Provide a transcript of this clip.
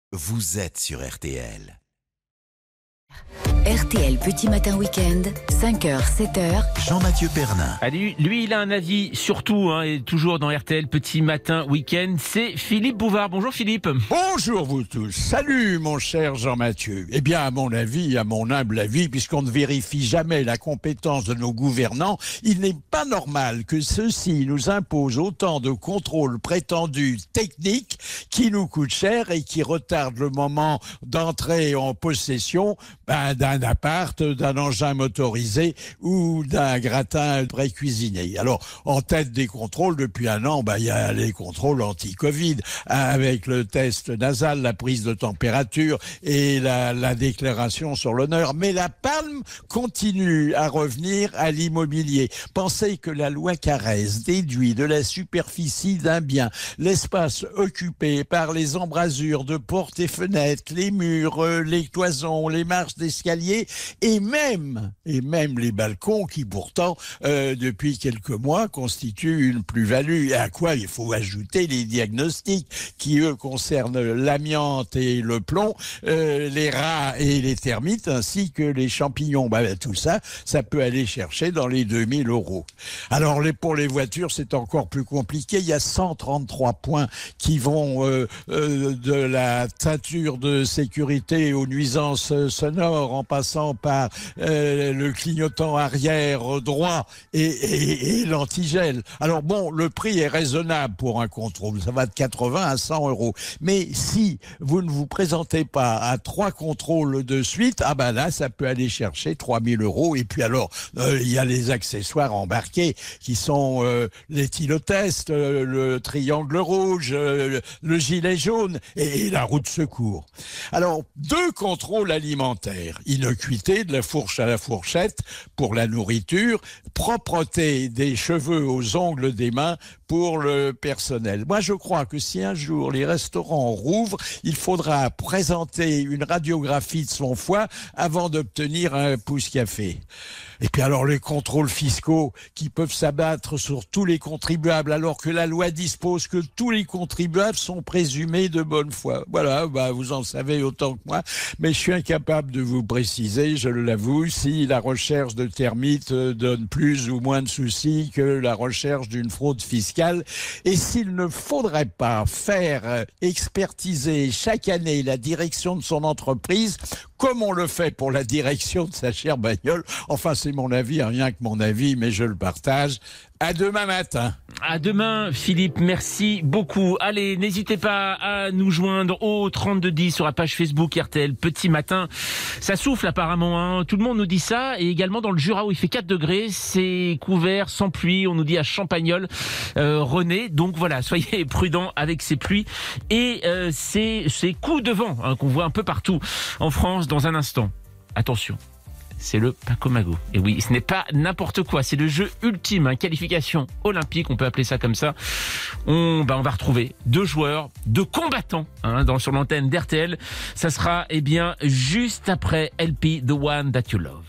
Vous êtes sur RTL. RTL Petit Matin Week-end, 5h, 7h. Jean-Mathieu Pernin. Allez, lui, il a un avis sur tout, et toujours dans RTL Petit Matin Week-end. C'est Philippe Bouvard. Bonjour Philippe. Bonjour vous tous. Salut mon cher Jean-Mathieu. Eh bien, à mon avis, à mon humble avis, puisqu'on ne vérifie jamais la compétence de nos gouvernants, il n'est pas normal que ceux-ci nous imposent autant de contrôles prétendus techniques qui nous coûtent cher et qui retardent le moment d'entrée en possession d'un appart, d'un engin motorisé ou d'un gratin pré-cuisiné. Alors, en tête des contrôles, depuis un an, il y a les contrôles anti-Covid, avec le test nasal, la prise de température et la déclaration sur l'honneur. Mais la palme continue à revenir à l'immobilier. Pensez que la loi Carrez déduit de la superficie d'un bien l'espace occupé par les embrasures de portes et fenêtres, les murs, les cloisons, les marches d'escalier et même les balcons qui pourtant depuis quelques mois constituent une plus-value, et à quoi il faut ajouter les diagnostics qui eux concernent l'amiante et le plomb, les rats et les termites ainsi que les champignons. Tout ça peut aller chercher dans les 2000 €. Alors pour les voitures c'est encore plus compliqué, il y a 133 points qui vont de la teinture de sécurité aux nuisances sonores en passant par le clignotant arrière droit et l'antigel. Alors le prix est raisonnable pour un contrôle, ça va de 80 à 100 €. Mais si vous ne vous présentez pas à 3 contrôles de suite, là ça peut aller chercher 3000 €. Et puis alors, il y a les accessoires embarqués qui sont l'éthylotest, le triangle rouge, le gilet jaune et la roue de secours. Alors, 2 contrôles alimentaires. Innocuité de la fourche à la fourchette pour la nourriture, propreté des cheveux aux ongles des mains pour le personnel. Moi, je crois que si un jour les restaurants rouvrent, il faudra présenter une radiographie de son foie avant d'obtenir un pouce-café. Et puis alors les contrôles fiscaux qui peuvent s'abattre sur tous les contribuables alors que la loi dispose que tous les contribuables sont présumés de bonne foi. Voilà, vous en savez autant que moi, mais je suis incapable de vous préciser, je l'avoue, si la recherche de termites donne plus ou moins de soucis que la recherche d'une fraude fiscale. Et s'il ne faudrait pas faire expertiser chaque année la direction de son entreprise, comme on le fait pour la direction de sa chère bagnole. Enfin, c'est mon avis, rien que mon avis, mais je le partage. À demain matin. À demain, Philippe. Merci beaucoup. Allez, n'hésitez pas à nous joindre au 3210 sur la page Facebook RTL Petit Matin. Ça souffle apparemment, Tout le monde nous dit ça. Et également dans le Jura où il fait 4 degrés, c'est couvert, sans pluie. On nous dit à Champagnole, René. Donc voilà, soyez prudents avec ces pluies et ces coups de vent qu'on voit un peu partout en France dans un instant. Attention. C'est le Paco-Mago. Et oui, ce n'est pas n'importe quoi, c'est le jeu ultime, qualification olympique, on peut appeler ça comme ça. On va retrouver 2 joueurs, 2 combattants sur l'antenne d'RTL. Ça sera juste après LP, The One That You Love.